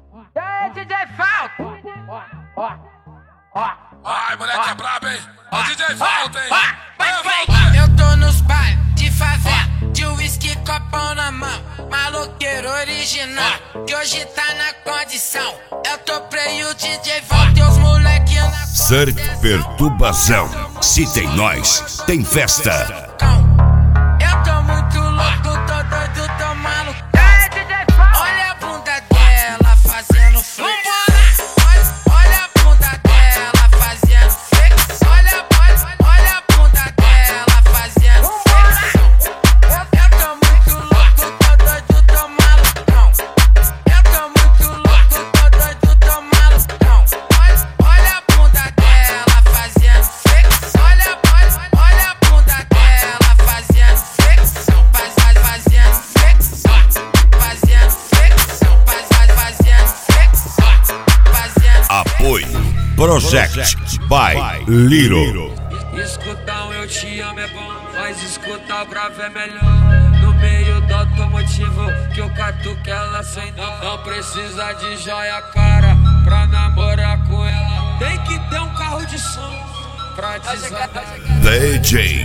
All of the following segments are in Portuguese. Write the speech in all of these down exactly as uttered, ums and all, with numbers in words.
E aí, D J Falta? Ó, ó, ó. Ai, moleque é brabo, hein? Ó o D J Falta, hein? Eu tô nos bares de favela, de uísque, copão na mão, maloqueiro original, que hoje tá na condição. Eu toprei o D J Falta e os moleque na condição. Surf Perturbação. Se tem nós, tem festa. Eu tô muito louco, tô doido, tô maluco. Olha a bunda dela fazendo flex. Olha, olha a bunda dela fazendo flex. Olha, olha, olha a bunda dela fazendo flex. Eu tô muito louco, tô doido, tô malucão. Eu tô muito louco, tô doido, tô malucão. Olha, olha a bunda dela fazendo flex. Olha, olha, olha a bunda dela fazendo flex. Faz, faz, fazendo flex. Fazendo flex. Faz, faz, fazendo flex. Fazendo. Apoio Project by Little. Escutar um eu te amo é bom, mas escutar o grave é melhor. No meio do automotivo que eu catuque ela sem dó. Não precisa de joia cara pra namorar com ela. Tem que ter um carro de som pra desatar. D J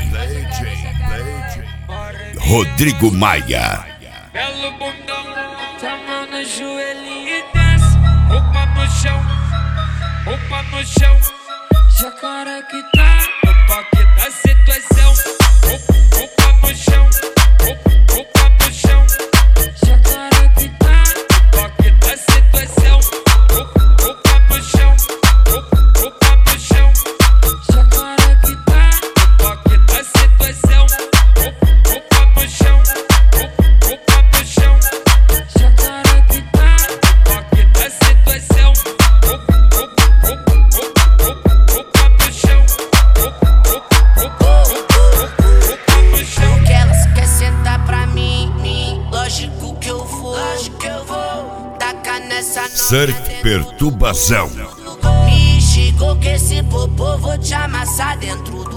Rodrigo Maia. Belo bundão, tá mão no joelhinho e desce. Roupa no chão, roupa no chão. Jacaré que tá no toque da situação. Roupa, roupa no chão, roupa, roupa no chão. Jacaré que tá no toque da situação. Roupa, roupa no chão, roupa, roupa no chão. Jacaré que tá no toque da situação. Roupa, roupa no chão, roupa, roupa no chão. Jacaré que tá no toque da situação. Roupa, roupa, roupa, roupa, roupa no chão. Roupa, roupa, roupa, roupa no chão. Que elas quer sentar pra mim, mim. Lógico que eu vou, lógico que eu vou. Tacar nessa noite. Surf Perturbação. Me chegou que esse popô vou te amassar dentro do